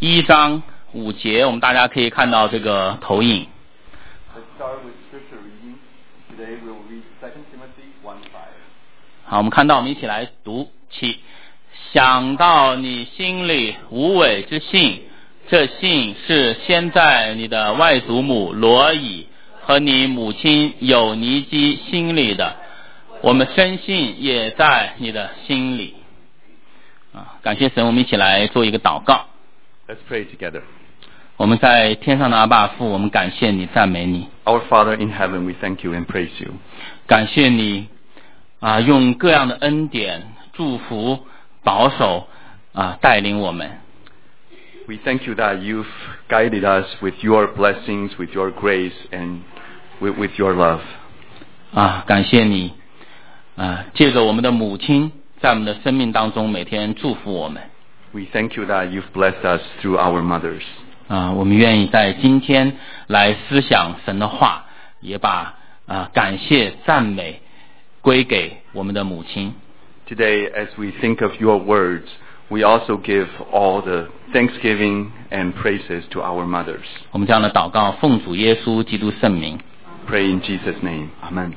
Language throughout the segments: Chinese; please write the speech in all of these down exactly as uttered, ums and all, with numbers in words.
一章五节，我们大家可以看到这个投影。好，我们看到，我们一起来读起。想到你心里无伪之信，这信是先在你的外祖母罗以和你母亲有尼基心里的，我们深信也在你的心里。啊，感谢神，我们一起来做一个祷告。 Let's pray together. 我们在天上的阿爸父，我们感谢你，赞美你。 Our Father in heaven, we thank you and praise you. 感谢你啊，用各样的恩典、祝福、保守啊，带领我们。 We thank you that you've guided us with your blessings, with your grace, and with, with your love. 啊，感谢你啊，借着我们的母亲，在我们的生命当中每天祝福我们。 We thank you that you've blessed us through our mothers. 啊，我们愿意在今天来思想神的话，也把啊感谢赞美归给我们的母亲。 Today, as we think of your words, we also give all the thanksgiving and praises to our mothers. 我们这样的祷告，奉主耶稣基督圣名。 Pray in Jesus' name. Amen.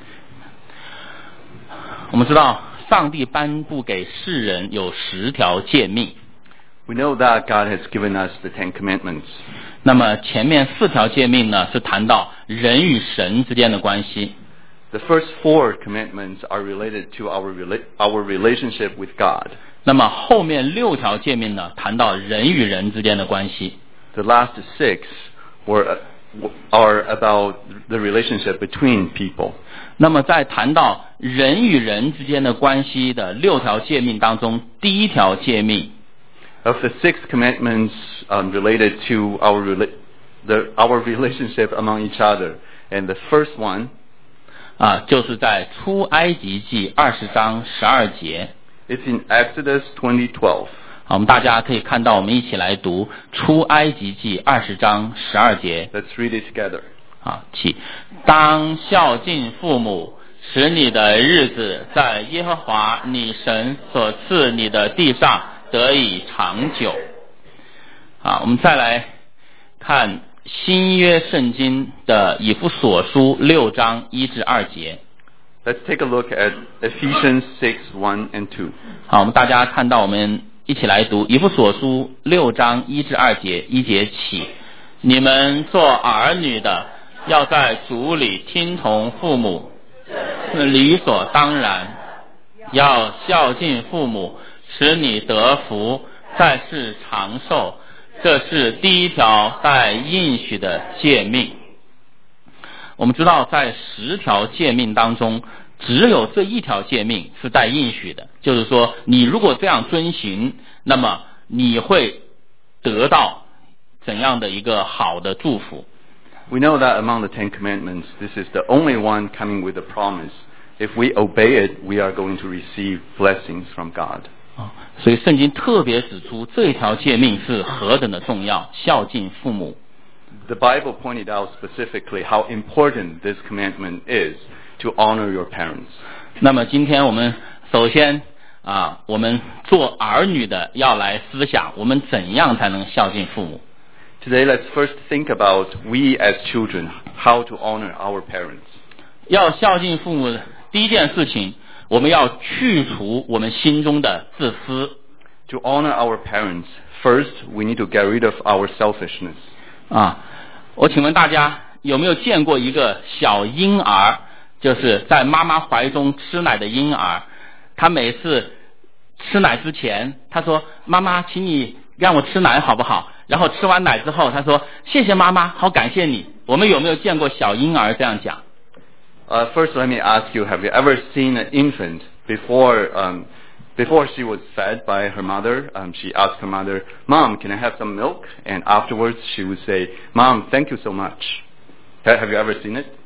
我们知道，上帝颁布给世人有十条诫命。 We know that God has given us the Ten Commandments. 那么前面四条诫命呢，是谈到人与神之间的关系。 The first four commandments are related to our rela- our relationship with God. 那么后面六条诫命呢，谈到人与人之间的关系。 The last six were are about the relationship between people. 那么在谈到人与人之间的关系的六条诫命当中，第一条诫命 Of the six commandments um, related to our rela- the, our relationship among each other, and the first one 啊，就是在出埃及记二十章十二节。 is in Exodus twenty twelve. 好，我们大家可以看到，我们一起来读出埃及记二十章十二节。 Let's read it together. 好，起，当孝敬父母，使你的日子在耶和华你神所赐你的地上得以长久。好，我们再来看新约圣经的以弗所书六章一至二节。 Let's take a look at Ephesians six one and two. 好，我们大家看到，我们一起来读以弗所书六章一至二节，一节起，你们做儿女的，要在主里听从父母，是理所当然，要孝敬父母，使你得福，在世长寿。这是第一条带应许的诫命。我们知道，在十条诫命当中，只有这一条诫命是带应许的，就是说，你如果这样遵行，那么你会得到怎样的一个好的祝福。 We know that among the Ten Commandments, this is the only one coming with a promise. If we obey it, we are going to receive blessings from God. 所以圣经特别指出这条诫命是何等的重要，孝敬父母。 The Bible pointed out specifically how important this commandment is to honor your parents. 那么今天我们首先啊，我们做儿女的要来思想，我们怎样才能孝敬父母。 Today, let's first think about we as children, how to honor our parents. 要孝敬父母，第一件事情，我们要去除我们心中的自私。 To honor our parents, first we need to get rid of our selfishness. 啊，我请问大家有没有见过一个小婴儿，就是在妈妈怀中吃奶的婴儿，他每次吃奶之前，他说：“妈妈，请你让我吃奶好不好？”然后吃完奶之后，他说：“谢谢妈妈，好感谢你。”我们有没有见过小婴儿这样讲？ Uh, first, let me ask you, have you ever seen an infant before um, before she was fed by her mother? Um, she asked her mother, "Mom, can I have some milk?" And afterwards, she would say, "Mom, thank you so much." Ha- Have you ever seen it?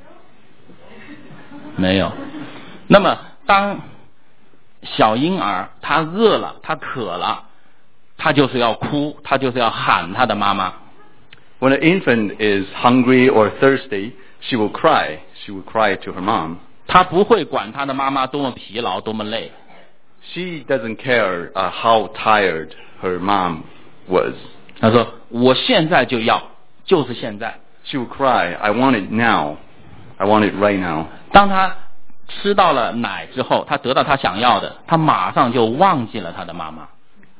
没有。那么，当小婴儿他饿了，他渴了，他就是要哭，他就是要喊他的妈妈。 When an infant is hungry or thirsty, she will cry. She will cry to her mom. 他不会管他的妈妈多么疲劳，多么累。 She doesn't care uh, how tired her mom was. 他说我现在就要，就是现在。 She would cry, I want it now. I want it right now. 当他吃到了奶之后，他得到他想要的，他马上就忘记了他的妈妈。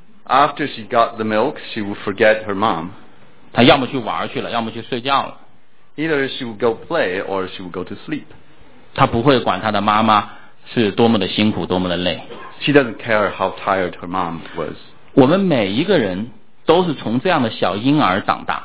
After she got the milk, she would forget her mom. 他要么去玩去了，要么去睡觉了。 Either she would go play or she would go to sleep. 他不会管他的妈妈是多么的辛苦，多么的累。 She doesn't care how tired her mom was. 我们每一个人都是从这样的小婴儿长大。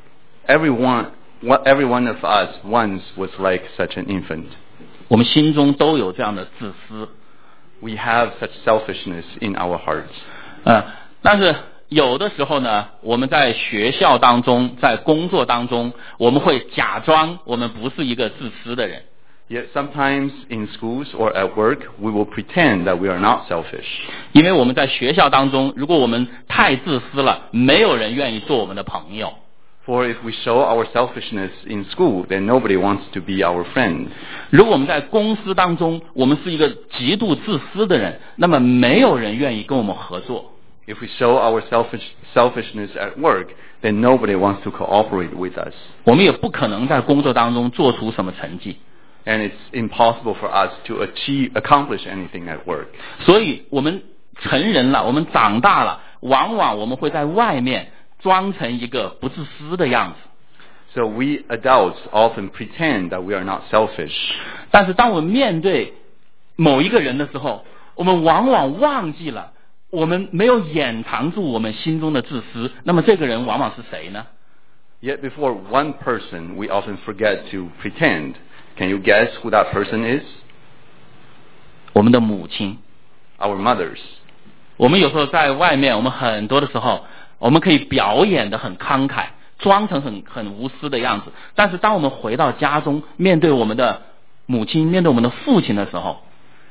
Everyone, every one of us once was like such an infant. 我们心中都有这样的自私。 We have such selfishness in our hearts. 呃，但是有的时候呢，我们在学校当中，在工作当中，我们会假装我们不是一个自私的人。 Yet sometimes in schools or at work, we will pretend that we are not selfish. 因为我们在学校当中，如果我们太自私了，没有人愿意做我们的朋友。 For if we show our selfishness in school, then nobody wants to be our friend. 如果我们在公司当中，我们是一个极度自私的人，那么没有人愿意跟我们合作。 If we show our selfish, selfishness at work, then nobody wants to cooperate with us. 我们也不可能在工作当中做出什么成绩。 And it's impossible for us to achieve, accomplish anything at work. 所以我们成人了，我们长大了，往往我们会在外面装成一个不自私的样子。 So we adults often pretend that we are not selfish. 但是当我们面对某一个人的时候，我们往往忘记了，我们没有掩藏住我们心中的自私。那么这个人往往是谁呢？ Yet before one person, we often forget to pretend. Can you guess who that person is? 我们的母亲。 Our mothers. 我们有时候在外面，我们很多的时候，我们可以表演得很慷慨，装成很很无私的样子。但是当我们回到家中，面对我们的母亲，面对我们的父亲的时候，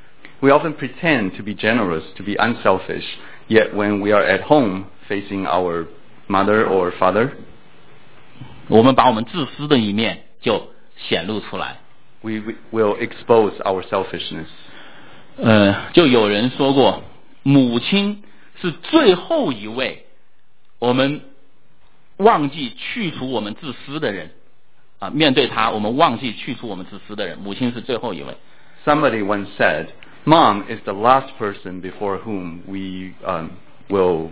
We often pretend to be generous, to be unselfish. Yet when we are at home facing our mother or father, 我们把我们自私的一面就显露出来。 we will expose our selfishness. 呃，就有人说过，母亲是最后一位我们忘记去除我们自私的人啊。面对他，我们忘记去除我们自私的人，母亲是最后一位。 Somebody once said, Mom is the last person before whom we um, will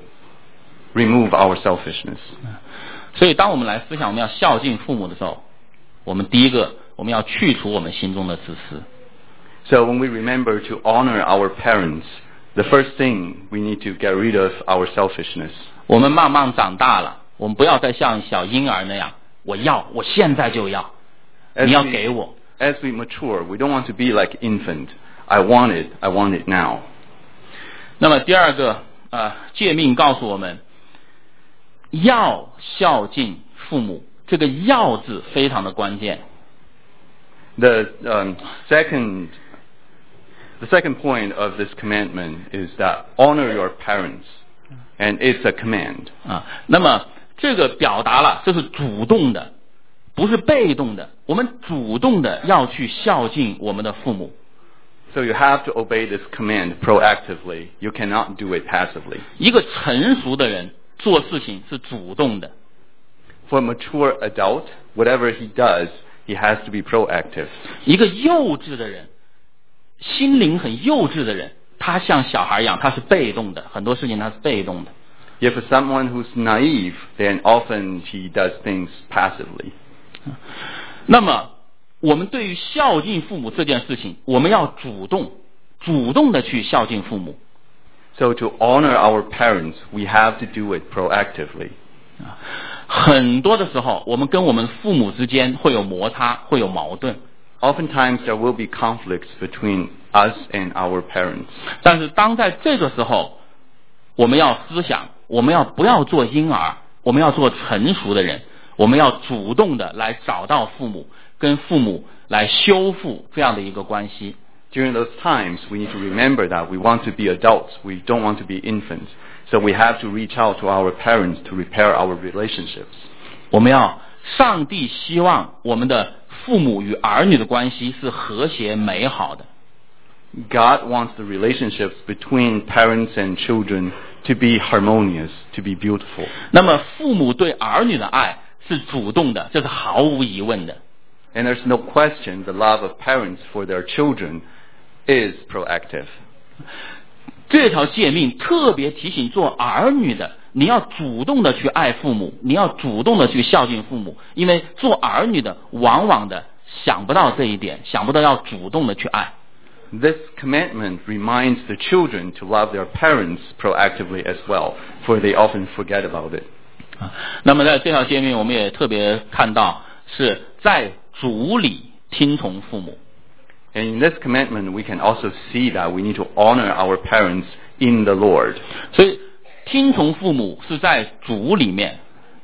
remove our selfishness. 所以当我们来思想我们要孝敬父母的时候，我们第一个我们要去除我们心中的自私。 So when we remember to honor our parents, the first thing we need to get rid of our selfishness. 我们慢慢长大了，我们不要再像小婴儿那样，我要，我现在就要， As 你要 we- 给我。 As we mature, we don't want to be like infant. I want it, I want it now. 那么第二个呃诫命告诉我们，要孝敬父母，这个要字非常的关键。 The um, second, the second point of this commandment is that honor your parents, and it's a command. 啊，那么这个表达了这是主动的，不是被动的。我们主动的要去孝敬我们的父母。 So you have to obey this command proactively. You cannot do it passively. 一个成熟的人做事情是主动的， For a mature adult, whatever he does, he has to be proactive. 一个幼稚的人，心灵很幼稚的人，他像小孩一样，他是被动的，很多事情他是被动的。 Yet for someone who's naive, then often he does things passively. 那么我们对于孝敬父母这件事情，我们要主动主动的去孝敬父母。 So to honor our parents, we have to do it proactively. 很多的时候，我们跟我们父母之间会有摩擦，会有矛盾。 Oftentimes there will be conflicts between us and our parents. 但是当在这个时候，我们要思想，我们要不要做婴儿，我们要做成熟的人，我们要主动的来找到父母，跟父母来修复这样的一个关系。 During those times, we need to remember that we want to be adults. We don't want to be infants. So we have to reach out to our parents to repair our relationships. 我们要，上帝希望我们的父母与儿女的关系是和谐美好的。 God wants the relationships between parents and children to be harmonious, to be beautiful. 那么父母对儿女的爱是主动的，这是毫无疑问的。 And there's no question the love of parents for their children is proactive. 这条诫命特别提醒做儿女的，你要主动的去爱父母，你要主动的去孝敬父母，因为做儿女的往往的想不到这一点，想不到要主动的去爱。 This commandment reminds the children to love their parents proactively as well, for they often forget about it. 那么在这条诫命我们也特别看到是在主里听从父母。 And in this commandment, we can also see that we need to honor our parents in the Lord. 所以听从父母是在主里面。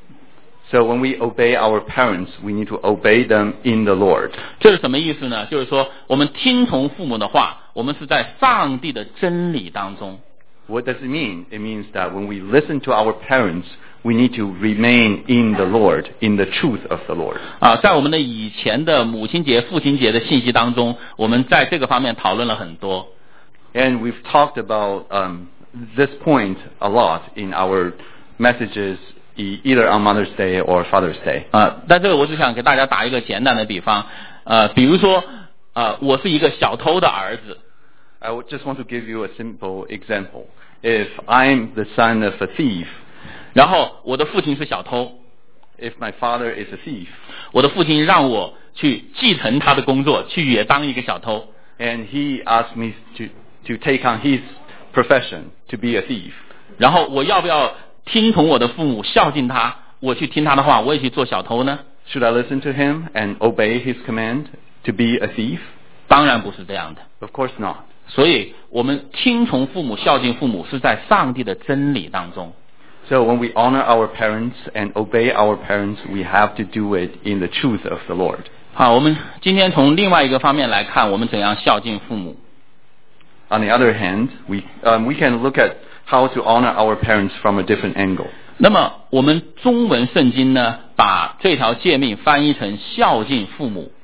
So when we obey our parents, we need to obey them in the Lord. 这是什么意思呢？就是说我们听从父母的话，我们是在上帝的真理当中。 What does it mean? It means that when we listen to our parents, we need to remain in the Lord, in the truth of the Lord. 啊，在我们的以前的母亲节、父亲节的信息当中，我们在这个方面讨论了很多。 And we've talked about um, this point a lot in our messages, e- either on Mother's Day or Father's Day. 啊，但这个我只想给大家打一个简单的比方，呃，比如说，呃，我是一个小偷的儿子。 I would just want to give you a simple example. If I'm the son of a thief, 然后我的父亲是小偷， if my father is a thief, 我的父亲让我去继承他的工作，去也当一个小偷。 and he asked me to, to take on his profession, to be a thief, 然后我要不要听从我的父母，孝敬他？我去听他的话，我也去做小偷呢？ should I listen to him and obey his command to be a thief? 当然不是这样的。 Of course not. 所以我们听从父母、孝敬父母，是在上帝的真理当中。 So when we honor our parents and obey our parents, we have to do it in the truth of the Lord. 好，我们今天从另外一个方面来看，我们怎样孝敬父母。 On the other hand, we, um, we can look at how to honor our parents from a different angle. 那么我们中文圣经呢，把这条诫命翻译成孝敬父母。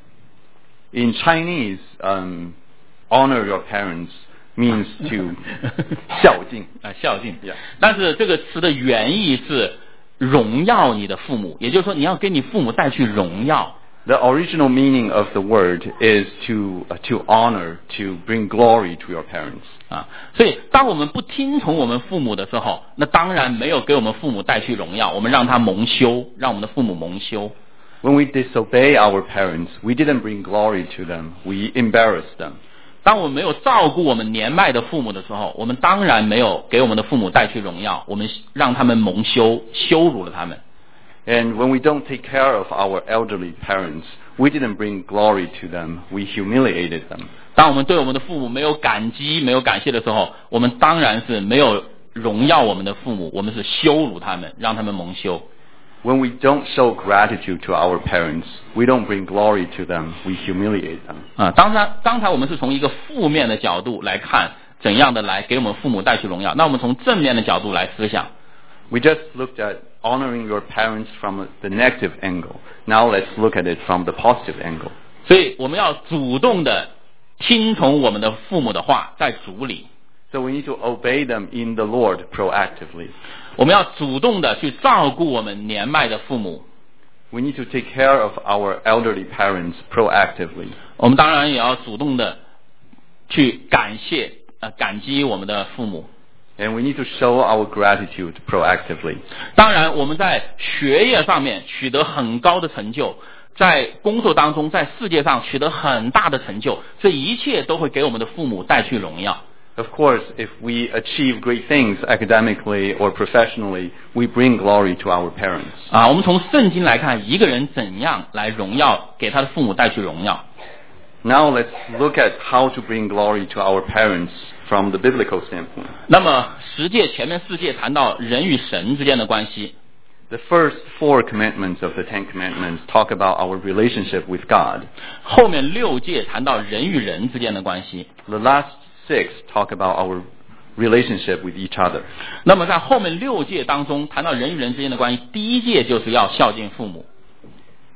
In Chinese, um, honor your parents means to 孝敬。 啊，孝敬。 Yeah. 但是这个词的原意是荣耀你的父母，也就是说你要给你父母带去荣耀。 The original meaning of the word is to uh, to honor, to bring glory to your parents. 啊，所以当我们不听从我们父母的时候，那当然没有给我们父母带去荣耀，我们让他蒙羞，让我们的父母蒙羞。 When we disobey our parents, we didn't bring glory to them. We embarrassed them. 当我们没有照顾我们年迈的父母的时候，我们当然没有给我们的父母带去荣耀，我们让他们蒙羞，羞辱了他们。 And when we don't take care of our elderly parents, we didn't bring glory to them. We humiliated them. 当我们对我们的父母没有感激、没有感谢的时候，我们当然是没有荣耀我们的父母，我们是羞辱他们，让他们蒙羞。 When we don't show gratitude to our parents, we don't bring glory to them. We humiliate them. 啊，当然，刚才我们是从一个负面的角度来看，怎样的来给我们父母带去荣耀。那我们从正面的角度来思想。 We just looked at honoring your parents from the negative angle. Now let's look at it from the positive angle. 所以我们要主动的听从我们的父母的话，在主里。 So we need to obey them in the Lord proactively. 我们要主动的去照顾我们年迈的父母。 We need to take care of our elderly parents proactively. 我们当然也要主动的去感谢、呃感激我们的父母。 And we need to show our gratitude proactively. 当然，我们在学业上面取得很高的成就，在工作当中，在世界上取得很大的成就，这一切都会给我们的父母带去荣耀。 Of course, if we achieve great things academically or professionally, we bring glory to our parents. 啊，我们从圣经来看，一个人怎样来荣耀，给他的父母带去荣耀。 Now let's look at how to bring glory to our parents from the biblical standpoint. 那么十诫前面四诫谈到人与神之间的关系， The first four commandments of the Ten Commandments talk about our relationship with God. 后面六诫谈到人与人之间的关系。 The last six talk about our relationship with each other. 那么在后面六诫当中谈到人与人之间的关系，第一诫就是要孝敬父母。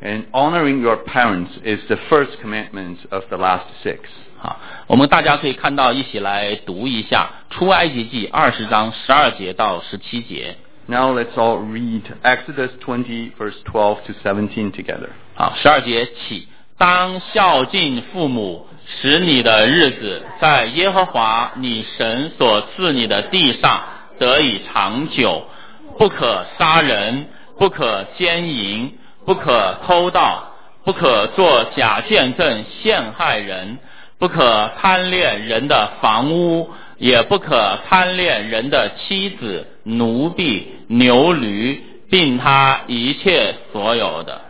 And honoring your parents is the first commandment of the last six. 好，我们大家可以看到，一起来读一下出埃及记二十章十二节到十七节。 Now let's all read Exodus twenty, verse twelve to seventeen together. 好，十二节起，当孝敬父母，使你的日子在耶和华你神所赐你的地上得以长久。不可杀人，不可奸淫，不可偷盗，不可作假见证陷害人，不可贪恋人的房屋，也不可贪恋人的妻子、奴婢、牛驴，并他一切所有的。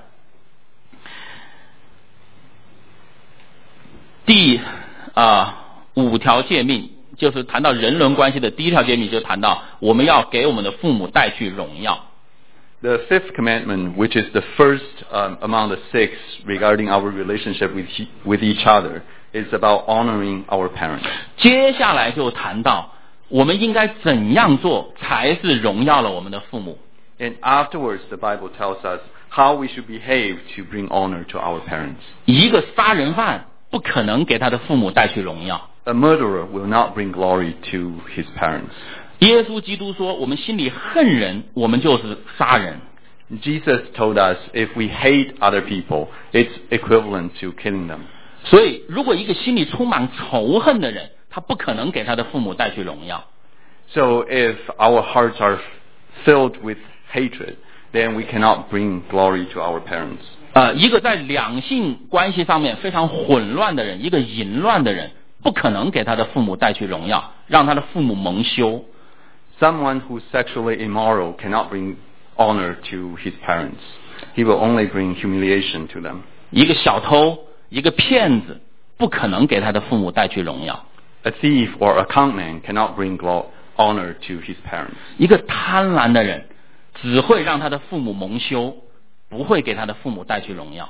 第啊五条诫命，就是谈到人伦关系的第一条诫命，就谈到我们要给我们的父母带去荣耀。 The fifth commandment, which is the first um, among the six regarding our relationship with, with each other, is about honoring our parents. 接下来就谈到我们应该怎样做才是荣耀了我们的父母。 And afterwards, the Bible tells us how we should behave to bring honor to our parents. 一个杀人犯不可能给他的父母带去荣耀。 A murderer will not bring glory to his parents. 耶稣基督说，我们心里恨人，我们就是杀人。 Jesus told us if we hate other people, it's equivalent to killing them. 所以，如果一个心里充满仇恨的人，他不可能给他的父母带去荣耀。 So if our hearts are filled with hatred, then we cannot bring glory to our parents. 呃，一个在两性关系上面非常混乱的人，一个淫乱的人，不可能给他的父母带去荣耀，让他的父母蒙羞。 Someone who's sexually immoral cannot bring honor to his parents. He will only bring humiliation to them. 一个小偷，一个骗子，不可能给他的父母带去荣耀。 A thief or a con man cannot bring glo- honor to his parents. 一个贪婪的人，只会让他的父母蒙羞，不会给他的父母带去荣耀。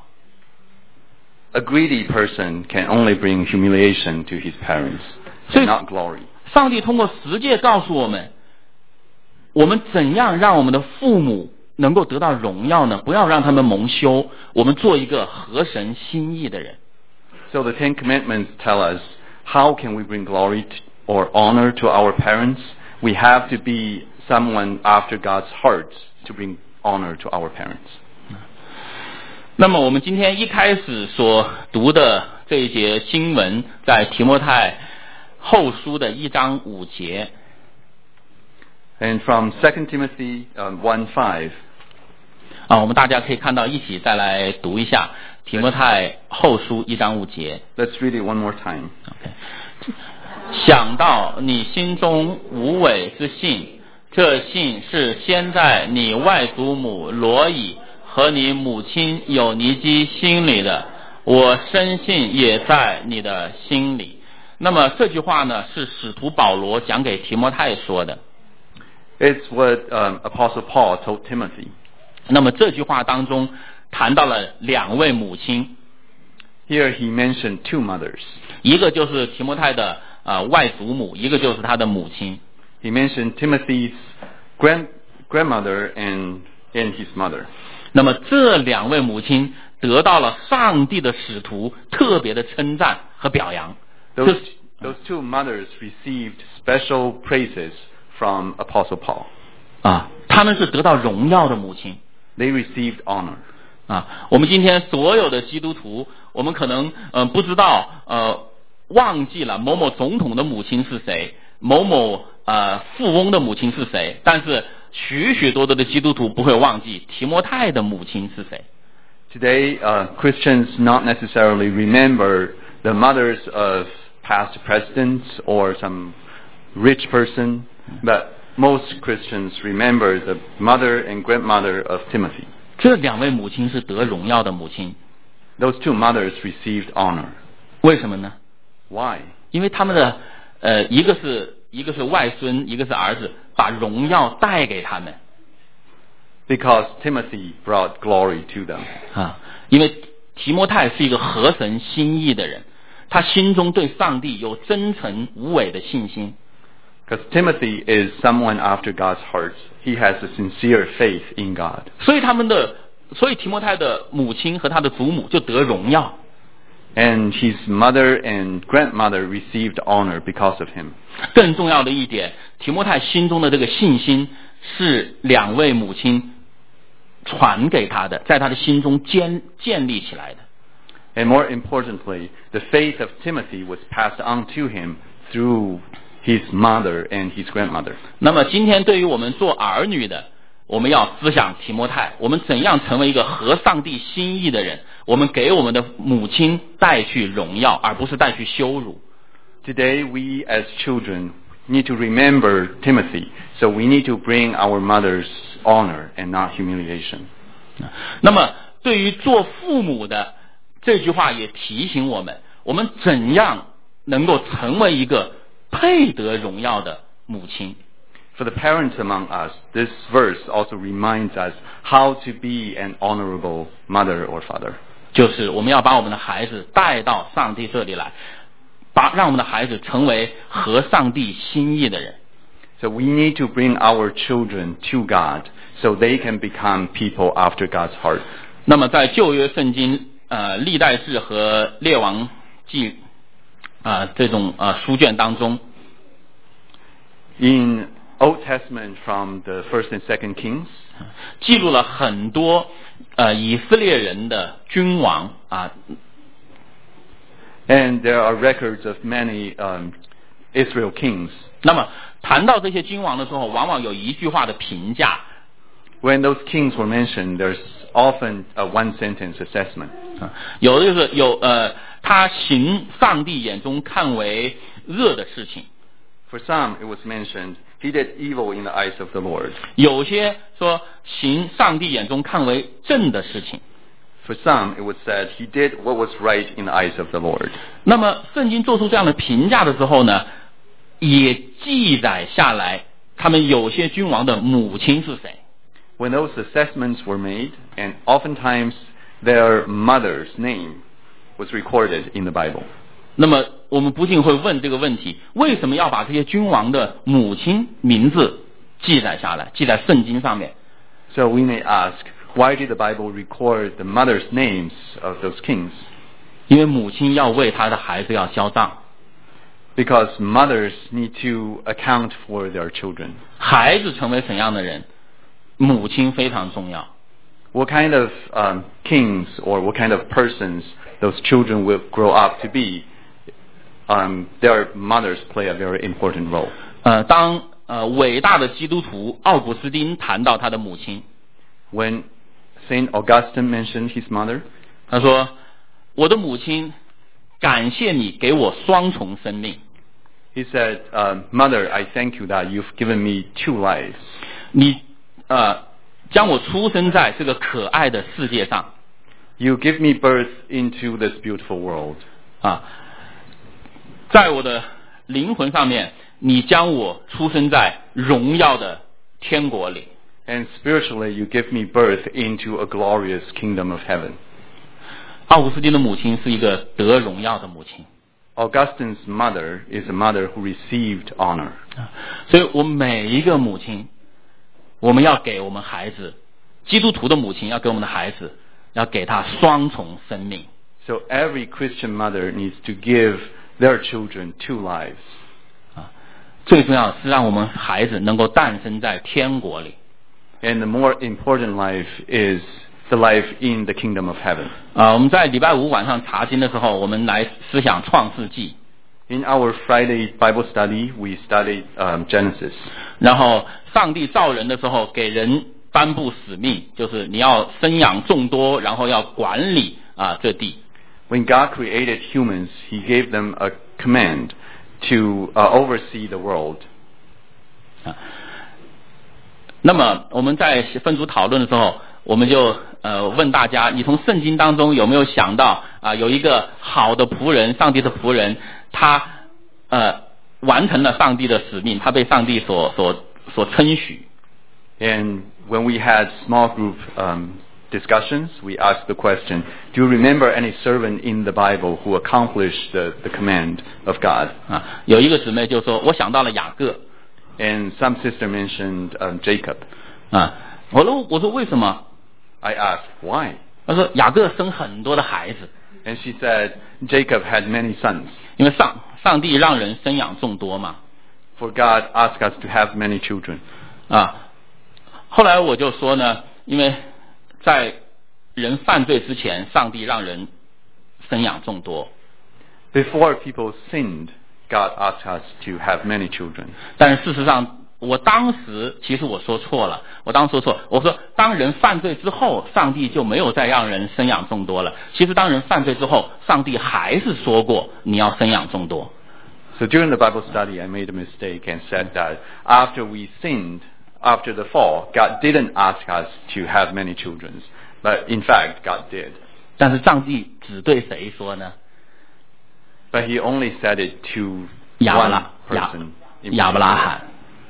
A greedy person can only bring humiliation to his parents, So- not glory. 上帝通过十诫告诉我们，我们怎样让我们的父母能够得到荣耀呢？不要让他们蒙羞，我们做一个合神心意的人。 So the Ten Commandments tell us how can we bring glory to, or honor to our parents. We have to be someone after God's heart to bring honor to our parents. 那么我们今天一开始所读的这一节经文，在提摩太后书的一章五节。 And from Second Timothy um, one five, 啊，我们大家可以看到，一起再来读一下提摩太后书一章五节。 let's read it one more time. OK， 想到你心中无伪之信，这信是先在你外祖母罗以和你母亲有尼基心里的，我深信也在你的心里。那么这句话呢，是使徒保罗讲给提摩太说的。 It's what um, Apostle Paul told Timothy. 那么这句话当中谈到了两位母亲， Here he mentioned two mothers. 一个就是提摩太的呃外祖母，一个就是他的母亲。 He mentioned Timothy's grand, grandmother and, and his mother. 那么这两位母亲得到了上帝的使徒特别的称赞和表扬。 Those, those two mothers received special praises from Apostle Paul. 啊，他们是得到荣耀的母亲。 They received honor. 啊，我们今天所有的基督徒，我们可能呃不知道呃忘记了某某总统的母亲是谁，某某呃富翁的母亲是谁，但是许许多多的基督徒不会忘记提摩太的母亲是谁。 Today, uh, Christians not necessarily remember the mothers of past presidents or some rich person, but most Christians remember the mother and grandmother of Timothy. 这两位母亲是得荣耀的母亲， Those two mothers received honor. 为什么呢？ Why? 因为他们的呃一个是一个是外孙，一个是儿子，把荣耀带给他们。 Because Timothy brought glory to them. 啊，因为提摩太是一个合神心意的人，他心中对上帝有真诚无伪的信心。 Because Timothy is someone after God's heart. He has a sincere faith in God. 所以他们的所以提摩太的母亲和他的祖母就得荣耀。 And his mother and grandmother received honor because of him. 更重要的一点，提摩太心中的这个信心是两位母亲传给他的，在他的心中建建立起来的。 And more importantly, the faith of Timothy was passed on to him through his mother and his grandmother. 那么今天对于我们做儿女的，我们要思想提摩太，我们怎样成为一个合上帝心意的人？我们给我们的母亲带去荣耀，而不是带去羞辱。 Today, we as children need to remember Timothy, so we need to bring our mother's honor and not humiliation. 那么对于做父母的，这句话也提醒我们，我们怎样能够成为一个配得荣耀的母亲。 For the parents among us, this verse also reminds us how to be an honorable mother or father. 就是我们要把我们的孩子带到上帝这里来，把让我们的孩子成为合上帝心意的人。 So we need to bring our children to God, so they can become people after God's heart. 那么在旧约圣经呃历代志和列王记啊、呃、这种呃书卷当中 In Old Testament from the First and Second Kings, 记录了很多呃以色列人的君王啊。 and there are records of many um, Israel kings. 那么谈到这些君王的时候，往往有一句话的评价。 When those kings were mentioned, there's often a one-sentence assessment. 有的就是有呃，他行上帝眼中看为恶的事情。 For some, it was mentioned, he did evil in the eyes of the Lord. 有些说行上帝眼中看为正的事情。 For some, it was said, he did what was right in the eyes of the Lord. 那么圣经做出这样的评价的时候呢，也记载下来，他们有些君王的母亲是谁。 When those assessments were made, and oftentimes their mother's name was recorded in the Bible. 那么我们不禁会问这个问题：为什么要把这些君王的母亲名字记载下来，记在圣经上面？ So we may ask, why did the Bible record the mother's names of those kings? 因为母亲要为她的孩子要交账。 Because mothers need to account for their children. 孩子成为怎样的人，母亲非常重要。 What kind of um, kings or what kind of persons those children will grow up to be, um, their mothers play a very important role. 呃，当呃伟大的基督徒奥古斯丁谈到他的母亲， When Saint Augustine mentioned his mother, 他说：“我的母亲，感谢你给我双重生命。 he said, uh, Mother, I thank you that you've given me two lives. 你呃将我出生在这个可爱的世界上 You give me birth into this beautiful world. 啊，在我的灵魂上面，你将我出生在荣耀的天国里。” And spiritually, you give me birth into a glorious kingdom of heaven. 奥古斯丁的母亲是一个得荣耀的母亲。 Augustine's mother is a mother who received honor. 所以我们每一个母亲，我们要给我们孩子，基督徒的母亲要给我们的孩子，要给他双重生命。 So every Christian mother needs to give their children two lives. 啊，最重要的是让我们孩子能够诞生在天国里。 And the more important life is the life in the kingdom of heaven. 啊，我们在礼拜五晚上查经的时候，我们来思想创世纪。 In our Friday Bible study, we studied um, Genesis. 然后上帝造人的时候，给人颁布使命，就是你要生养众多，然后要管理啊这地。 When God created humans, He gave them a command to uh, oversee the world. 啊，那么我们在分组讨论的时候，我们就呃问大家，你从圣经当中有没有想到啊，有一个好的仆人，上帝的仆人，他呃完成了上帝的使命，他被上帝所所所称许。 And when we had small group um, discussions, we asked the question, do you remember any servant in the Bible who accomplished the, the command of God? 啊，有一个姊妹就说，我想到了雅各。 And some sister mentioned um, Jacob. 啊，我说我说为什么？ I asked, why? 他说雅各生很多的孩子， And she said, Jacob had many sons. 因为上上帝让人生养众多嘛。 For God asked us to have many children. 啊，后来我就说呢，因为在人犯罪之前，上帝让人生养众多。 Before people sinned, God asked us to have many children. 但是事实上，我当时其实我说错了，我当时说错，我说当人犯罪之后，上帝就没有再让人生养众多了。其实当人犯罪之后，上帝还是说过你要生养众多。 So during the Bible study, I made a mistake and said that after we sinned, after the fall, God didn't ask us to have many children. But in fact, God did. 但是上帝只对谁说呢？ But he only said it to 亚伯 one 拉亚 person, in 亚伯拉 particular, 罕、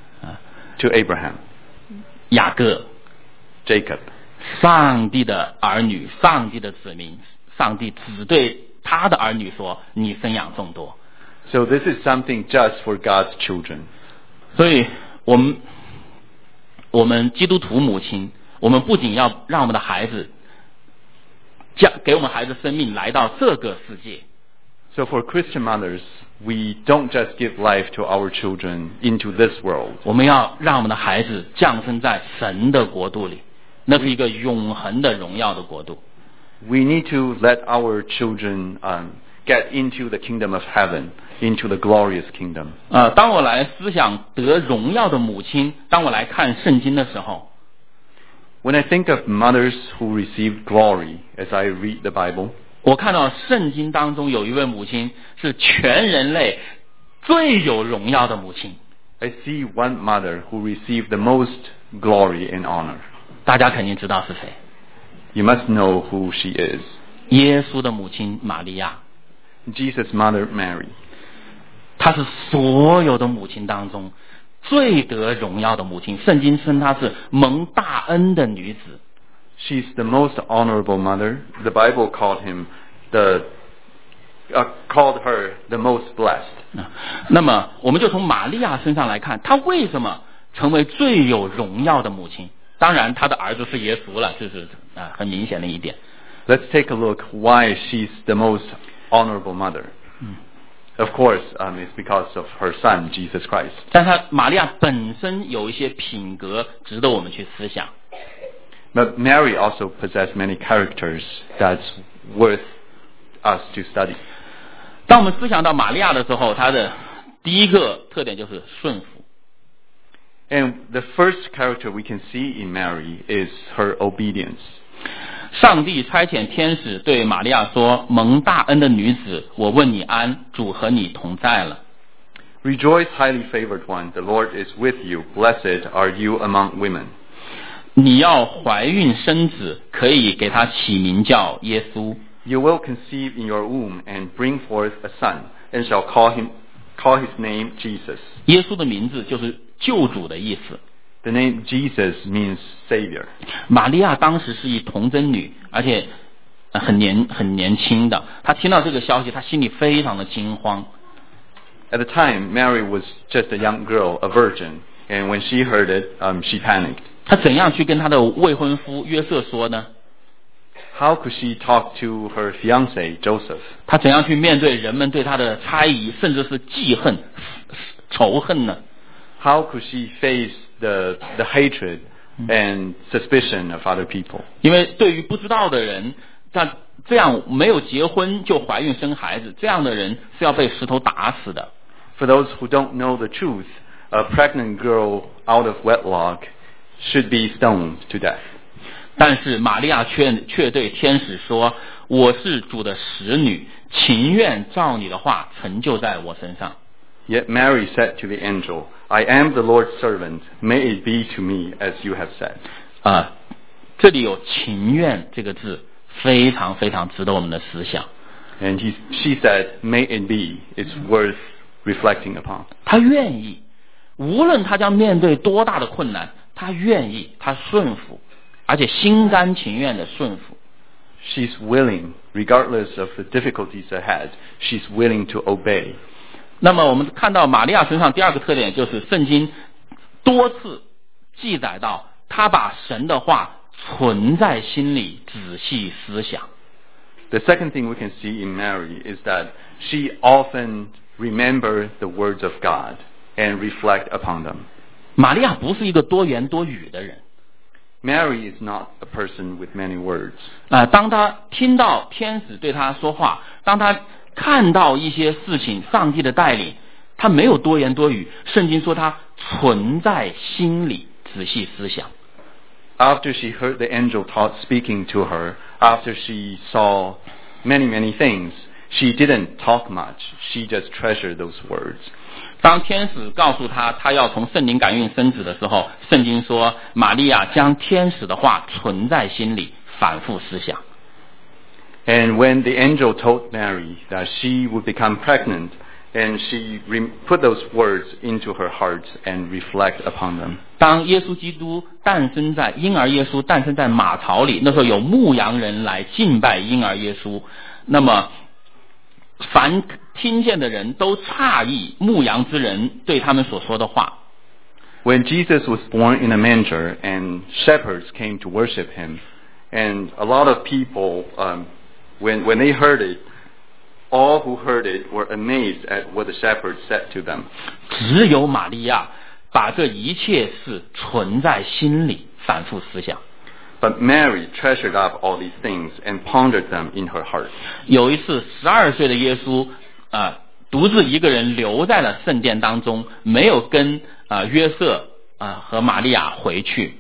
to Abraham, 雅各， Jacob. 上帝的儿女，上帝的子民，上帝只对他的儿女说：“你生养众多。” So this is something just for God's children. 所以，我们我们基督徒母亲，我们不仅要让我们的孩子将给我们孩子生命来到这个世界， So for Christian mothers, we don't just give life to our children into this world. 我们要让我们的孩子降生在神的国度里，那是一个永恒的荣耀的国度。 We need to let our children um, get into the kingdom of heaven, into the glorious kingdom. 呃，当我来思想得荣耀的母亲，当我来看圣经的时候， When I think of mothers who receive glory as I read the Bible, 我看到圣经当中有一位母亲是全人类最有荣耀的母亲。 I see one mother who received the most glory and honor. 大家肯定知道是谁， You must know who she is. 耶稣的母亲玛利亚。 Jesus' mother Mary. 她是所有的母亲当中最得荣耀的母亲，圣经称她是蒙大恩的女子。 She's the most honorable mother. The Bible called him the uh, called her the most blessed. 啊那么我们就从玛利亚身上来看，她为什么成为最有荣耀的母亲？当然，她的儿子是耶稣了，这是啊很明显的一点。 Let's take a look why she's the most honorable mother. Of course, um, it's because of her son, Jesus Christ. 但她玛利亚本身有一些品格值得我们去思想。 But Mary also possessed many characters that's worth us to study. 当我们思想到玛利亚的时候，她的第一个特点就是顺服。 And the first character we can see in Mary is her obedience. 上帝差遣天使对玛利亚说：“蒙大恩的女子，我问你安，主和你同在了。” Rejoice, highly favored one, the Lord is with you. Blessed are you among women. 你要怀孕生子，可以给他起名叫耶稣。 You will conceive in your womb and bring forth a son, and shall call him call his name Jesus. 耶稣的名字就是救主的意思。 The name Jesus means Savior. 玛利亚当时是一童贞女，而且很年很年轻的。她听到这个消息，她心里非常的惊慌。 At the time, Mary was just a young girl, a virgin, and when she heard it, um, she panicked. 她怎样去跟她的未婚夫约瑟说呢？ How could she talk to her fiancé, Joseph? 她怎样去面对人们对她的猜疑，甚至是记恨、仇恨呢？ How could she face the, the hatred and suspicion of other people? 因为对于不知道的人，那这样没有结婚就怀孕生孩子，这样的人是要被石头打死的。 For those who don't know the truth, a pregnant girl out of wedlock should be stoned to death. 但是玛利亚却却对天使说：“我是主的使女，情愿照你的话成就在我身上。” Yet Mary said to the angel, I am the Lord's servant. May it be to me as you have said. 啊，这里有情愿这个字，非常非常值得我们的思想。 And he, she said, May it be. It's worth reflecting upon. 她愿意，无论她将面对多大的困难，她愿意，她顺服，而且心甘情愿的顺服。 She's willing, regardless of the difficulties ahead, she's willing to obey. 那么我们看到玛利亚身上第二个特点就是圣经多次记载到她把神的话存在心里，仔细思想。 The second thing we can see in Mary is that she often remembers the words of God and reflect upon them. 玛利亚不是一个多言多语的人。 Mary is not a person with many words. 啊、呃，当她听到天使对她说话，当她看到一些事情，上帝的带领，她没有多言多语。圣经说她存在心里，仔细思想。 After she heard the angel talk, speaking to her, after she saw many, many things, she didn't talk much. She just treasured those words. 当天使告诉她她要从圣灵感孕生子的时候，圣经说玛利亚将天使的话存在心里，反复思想。 And when the angel told Mary that she would become pregnant, and she re- put those words into her heart and reflect upon them. 当耶稣基督诞生在婴儿耶稣诞生在马槽里，那时候有牧羊人来敬拜婴儿耶稣，那么凡听见的人都诧异牧羊之人对他们所说的话。 When Jesus was born in a manger and shepherds came to worship him, and a lot of people, um, when, when they heard it, all who heard it were amazed at what the shepherds said to them. 只有玛利亚把这一切事存在心里，反复思想。 But Mary treasured up all these things and pondered them in her heart. 有一次，十二岁的耶稣啊、呃，独自一个人留在了圣殿当中，没有跟啊、呃、约瑟啊、呃、和玛利亚回去。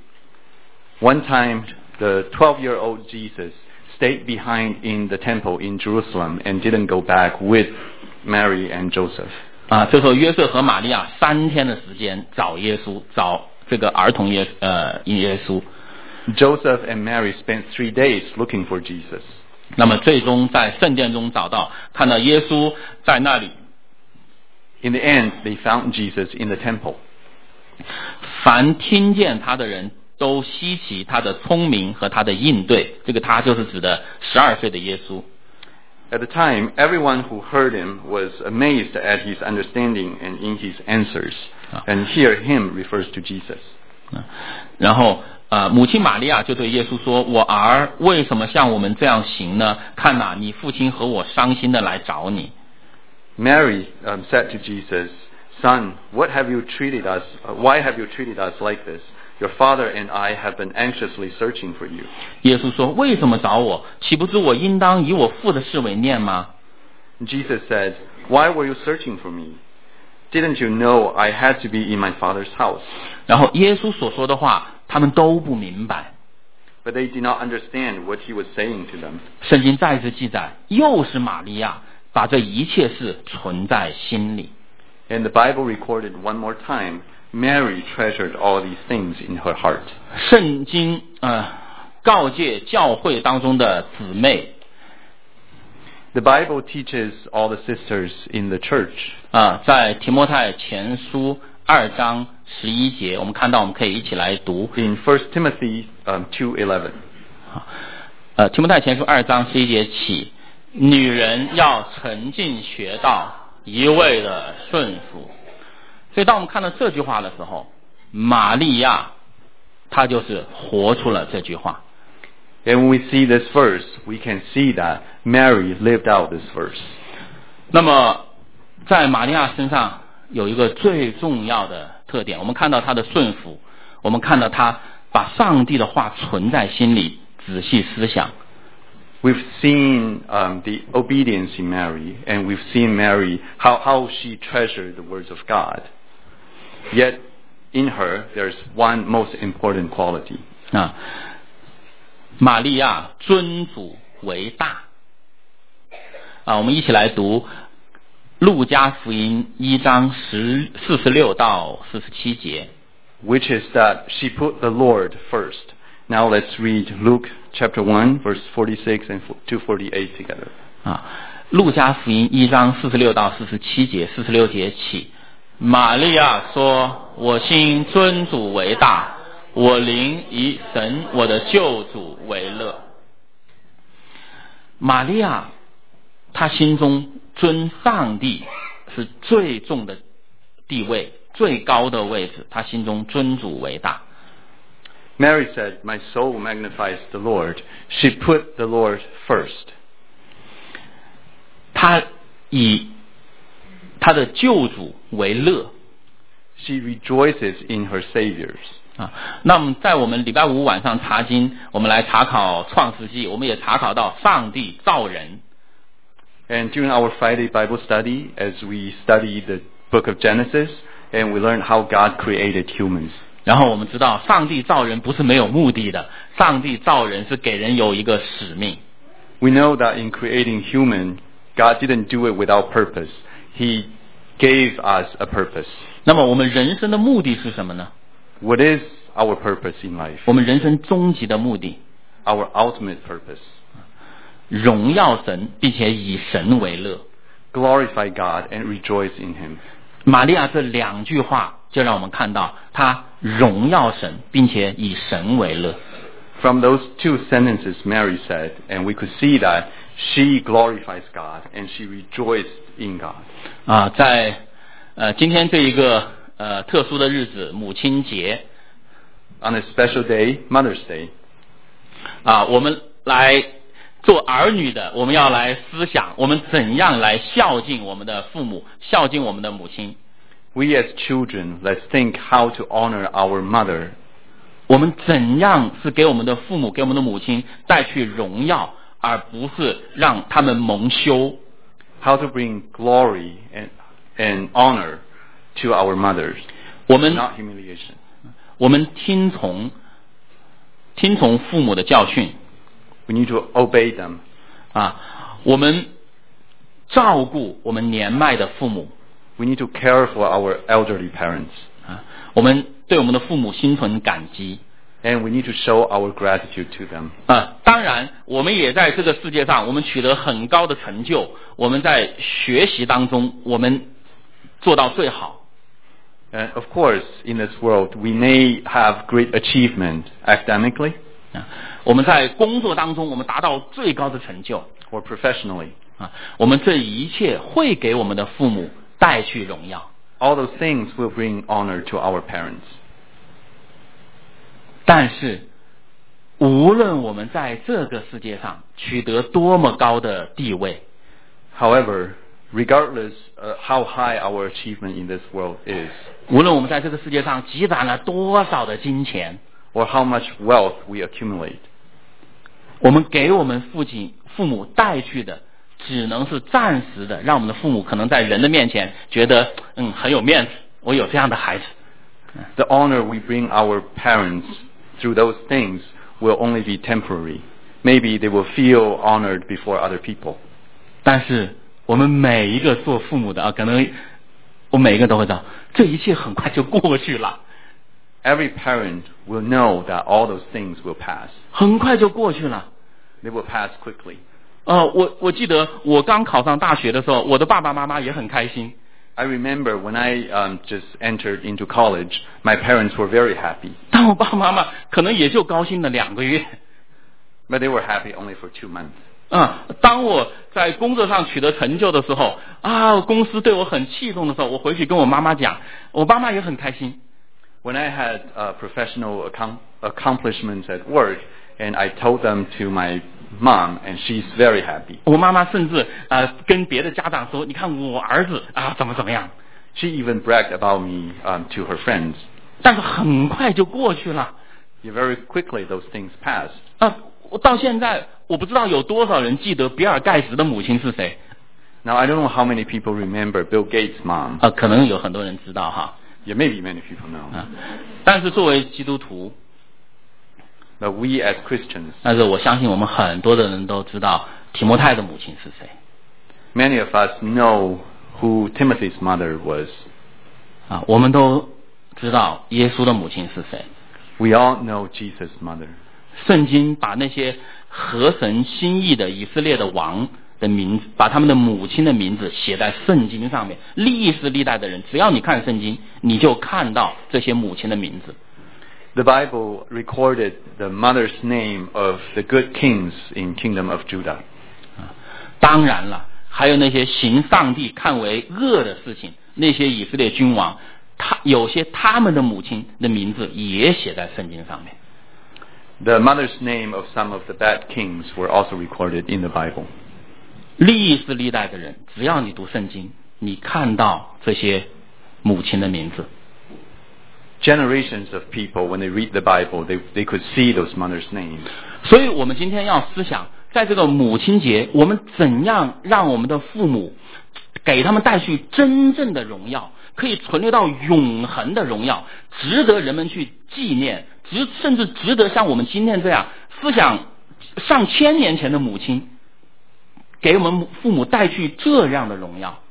One time, the twelve-year-old Jesus stayed behind in the temple in Jerusalem and didn't go back with Mary and Joseph. 啊，这时候约瑟和玛利亚三天的时间找耶稣，找这个儿童耶呃耶稣。 Joseph and Mary spent three days looking for Jesus. 那么最终在圣殿中找到，看到耶稣在那里。 In the end, they found Jesus in the temple. 凡听见他的人都稀奇他的聪明和他的应对，这个他就是指的十二岁的耶稣。 At the time, everyone who heard him was amazed at his understanding and in his answers. And here, him refers to Jesus. 然后呃，母亲玛利亚就对耶稣说：“我儿为什么像我们这样行呢？看哪，你父亲和我伤心的来找你。” Mary um, said to Jesus, "Son, what have you treated us? Uh, why have you treated us like this? Your father and I have been anxiously searching for you." 耶稣说：“为什么找我？岂不知我应当以我父的事为念吗？” Jesus said, "Why were you searching for me? Didn't you know I had to be in my father's house?" 然后耶稣所说的话，他们都不明白。 But they did not understand what he was saying to them. 圣经再次记载，又是玛利亚把这一切事存在心里。 And the Bible recorded one more time, Mary treasured all these things in her heart. 圣经呃告诫教会当中的姊妹。 The Bible teaches all the sisters in the church. 啊，在提摩太前书二章十一节，我们看到，我们可以一起来读。 In First Timothy um, two eleven. 呃，提摩太前书二章十一节起，女人要沉浸学道，一味的顺服。所以，当我们看到这句话的时候，玛利亚她就是活出了这句话。 And when we see this verse, we can see that Mary lived out this verse. 那么，在玛利亚身上有一个最重要的特点，我们看到她的顺服，我们看到她把上帝的话存在心里，仔细思想。 We've seen um, the obedience in Mary, and we've seen Mary, how, how she treasured the words of God. Yet, in her, there's one most important quality. 啊，玛利亚尊主为大。啊，我们一起来读路加福音一章十四十六到四十七节。 Which is that she put the Lord first. Now let's read Luke chapter one, verse forty-six and to forty-eight together. 啊，路加福音一章四十六到四十七节，四十六节起，玛利亚说：“我心尊主为大，我灵以神我的救主为乐。”玛利亚，她心中尊上帝是最重的地位，最高的位置，她心中尊主为大。 Mary said, "My soul magnifies the Lord." She put the Lord first. 她以她的救主为乐。 She rejoices in her Saviors. 啊，那么在我们礼拜五晚上查经，我们来查考创世纪，我们也查考到上帝造人。 And during our Friday Bible study, as we study the book of Genesis, and we learn how God created humans. 然后我们知道，上帝造人不是没有目的的，上帝造人是给人有一个使命。 We know that in creating human, God didn't do it without purpose. He gave us a purpose. 那么我们人生的目的是什么呢？ What is our purpose in life? 我们人生终极的目的， Our ultimate purpose. 荣耀神，并且以神为乐。 Glorify God and rejoice in Him. 玛利亚这两句话就让我们看到，她荣耀神，并且以神为乐。 From those two sentences Mary said, and we could see that she glorifies God and she rejoiced in God. 啊，在呃今天这一个呃特殊的日子，母亲节 On a special day, Mother's Day, 啊，我们来做儿女的，我们要来思想，我们怎样来孝敬我们的父母，孝敬我们的母亲。 we as children, let's think how to honor our mother. 我们怎样是给我们的父母、给我们的母亲带去荣耀，而不是让他们蒙羞。 How to bring glory and, and honor to our mothers, 我们 not humiliation. 我们听从听从父母的教训 We need to obey them. 啊，我们照顾我们年迈的父母 We need to care for our elderly parents. 啊，我们对我们的父母心存感激 And we need to show our gratitude to them. 啊。当然，我们也在这个世界上，我们取得很高的成就，我们在学习当中，我们做到最好。 And of course, in this world, we may have great achievement academically 啊，我们在工作当中，我们达到最高的成就 or professionally. 啊，我们这一切会给我们的父母带去荣耀。 All those things will bring honor to our parents. 但是，无论我们在这个世界上取得多么高的地位， However, regardless uh, how high our achievement in this world is, 无论我们在这个世界上积攒了多少的金钱， or how much wealth we accumulate, 我们给我们父亲、父母带去的，只能是暂时的，让我们的父母可能在人的面前觉得，嗯，很有面子，我有这样的孩子。 the honor we bring our parents through those things will only be temporary. Maybe they will feel honored before other people. 但是我们每一个做父母的啊，可能我每一个都会知道，这一切很快就过去了， Every parent will know that all those things will pass. 很快就过去了。 They will pass quickly. 呃，我我记得我刚考上大学的时候，我的爸爸妈妈也很开心。 I remember when I um, just entered into college, my parents were very happy. 但我爸爸妈妈可能也就高兴了两个月。 But they were happy only for two months. 啊、当我在工作上取得成就的时候，啊，公司对我很器重的时候，我回去跟我妈妈讲，我妈妈也很开心。 When I had uh, professional accom- accomplishments at work, and I told them to my mom, and she's very happy. 我妈妈甚至呃跟别的家长说，你看我儿子啊怎么怎么样。 She even bragged about me um, to her friends. 但是很快就过去了。 Yeah, very quickly, those things passed. 啊，我到现在我不知道有多少人记得比尔盖茨的母亲是谁。 Now, I don't know how many people remember Bill Gates' mom. 啊，可能有很多人知道哈。 Yeah, maybe many people know. 啊，但是作为基督徒， But we as Christians, 但是我相信我们很多的人都知道提摩太的母亲是谁。 many of us know who Timothy's mother was. 啊，我们都知道耶稣的母亲是谁。 We all know Jesus' mother. 圣经把那些合神心意的以色列的王的名字，把他们的母亲的名字写在圣经上面。历世历代的人，只要你看圣经，你就看到这些母亲的名字。 The Bible recorded the mother's name of the good kings in Kingdom of Judah. 当然了，还有那些行上帝看为恶的事情，那些以色列君王，他有些他们的母亲的名字也写在圣经上面。 The mother's name of some of the bad kings were also recorded in the Bible. 历世历代的人，只要你读圣经，你看到这些母亲的名字。 Generations of people, when they read the Bible, they, they could see those mothers' names. 所以我们今天要思想，在这个母亲节，我们怎样让我们的父母给他们带去真正的荣耀，可以存留到永恒的荣耀，值得人们去纪念，值甚至值得像我们今天这样思想上千年前的母亲给我们父母带去这样的荣耀。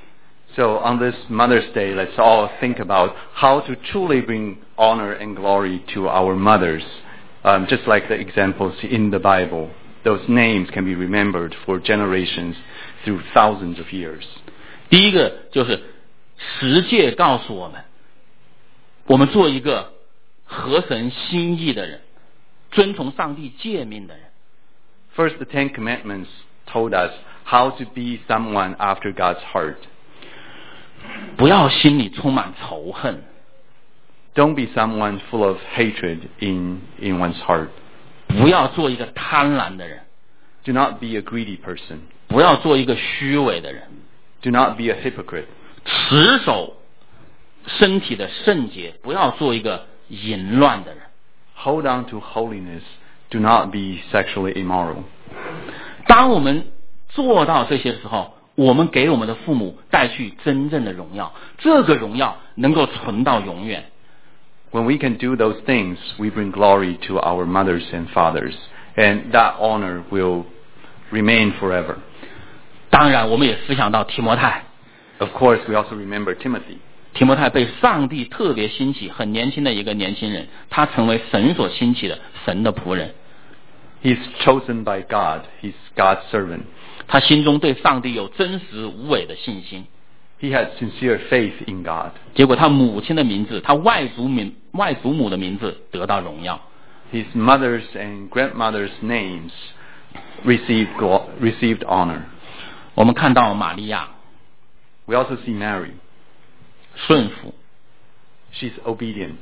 So on this Mother's Day, let's all think about how to truly bring honor and glory to our mothers. Um, just like the examples in the Bible, those names can be remembered for generations through thousands of years. 第一个就是十诫告诉我们，我们做一个合神心意的人，遵从上帝诫命的人。 First, the Ten Commandments told us how to be someone after God's heart. 不要心里充满仇恨。 Don't be someone full of hatred in, in one's heart. 不要做一个贪婪的人。 Do not be a greedy person. 不要做一个虚伪的人。 Do not be a hypocrite. 持守身体的圣洁，不要做一个淫乱的人。 Hold on to holiness. Do not be sexually immoral. 当我们做到这些时候，我们给我们的父母带去真正的荣耀，这个荣耀能够存到永远。 When we can do those things, we bring glory to our mothers and fathers, and that honor will remain forever. 当然，我们也思想到提摩太。 Of course, we also remember Timothy. 提摩太被上帝特别兴起，很年轻的一个年轻人，他成为神所兴起的神的仆人。 He's chosen by God. He's God's servant. 他心中对上帝有真实无伪的信心。 He had sincere faith in God. 结果他母亲的名字，他外祖名外祖母的名字得到荣耀。 His mother's and grandmother's names received received honor. 我们看到玛利亚 We also see Mary. 顺服， She's obedient.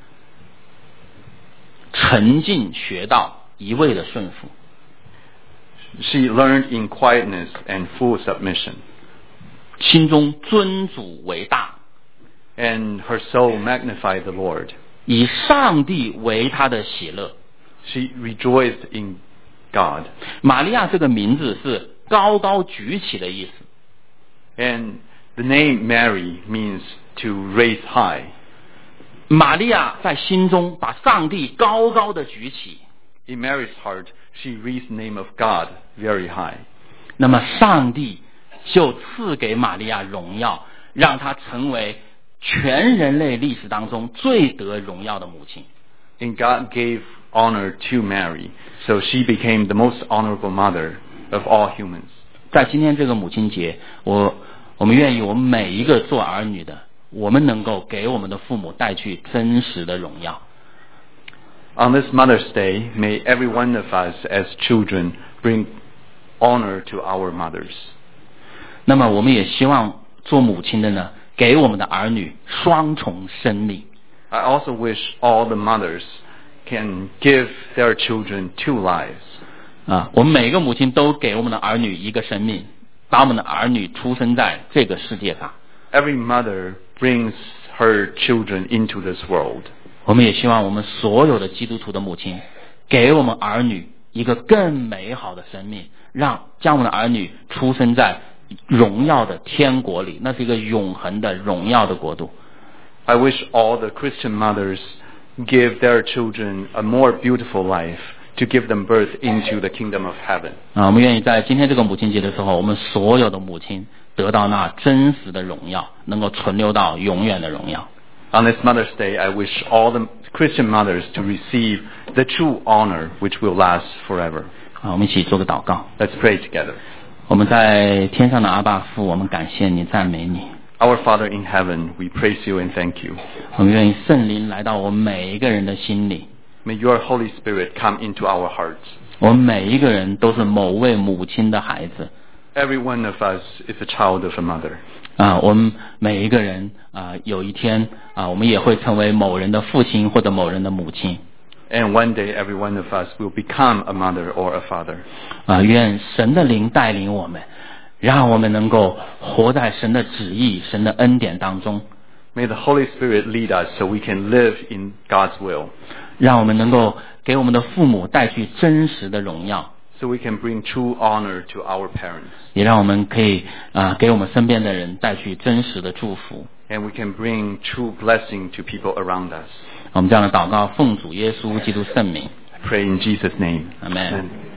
沉静学道，一味的顺服。 She learned in quietness and full submission. 心中尊主为大， And her soul magnified the Lord. 以上帝为她的喜乐。 She rejoiced in God. 玛利亚这个名字是高高举起的意思。 And the name Mary means to raise high. 玛利亚在心中把上帝高高的举起。 In Mary's heart, she raised the name of God very high. 那么上帝就赐给玛利亚荣耀，让她成为全人类历史当中最得荣耀的母亲。 And God gave honor to Mary, so she became the most honorable mother of all humans. 在今天这个母亲节，我我们愿意，我们每一个做儿女的，我们能够给我们的父母带去真实的荣耀。 On this Mother's Day, may every one of us as children bring honor to our mothers. 那么我们也希望做母亲的呢，给我们的儿女双重生命。 I also wish all the mothers can give their children two lives. 啊，我们每一个母亲都给我们的儿女一个生命，把我们的儿女出生在这个世界上。 Every mother brings her children into this world. 我们也希望我们所有的基督徒的母亲，给我们儿女一个更美好的生命，让将我们的儿女出生在荣耀的天国里，那是一个永恒的荣耀的国度。 I wish all the Christian mothers give their children a more beautiful life, to give them birth into the kingdom of heaven. 啊，我们愿意在今天这个母亲节的时候，我们所有的母亲得到那真实的荣耀，能够存留到永远的荣耀。 On this Mother's Day, I wish all the Christian mothers to receive the true honor which will last forever. 啊，我们一起做个祷告。 Let's pray together. 我们在天上的阿爸父，我们感谢你，赞美你。 Our Father in heaven, we praise you and thank you. 我们愿意圣灵来到我们每一个人的心里。 May your Holy Spirit come into our hearts. 我们每一个人都是某位母亲的孩子。 Every one of us is a child of a mother. 啊，我们每一个人啊，有一天啊，我们也会成为某人的父亲或者某人的母亲。 And one day, every one of us will become a mother or a father. 啊，愿神的灵带领我们，让我们能够活在神的旨意、神的恩典当中。 May the Holy Spirit lead us so we can live in God's will. 让我们能够给我们的父母带去真实的荣耀， So we can bring true honor to our parents. 也让我们可以啊、给我们身边的人带去真实的祝福。 And we can bring true blessing to people around us. 我们这样的祷告，奉主耶稣基督圣名， I pray in Jesus' name. Amen. Amen.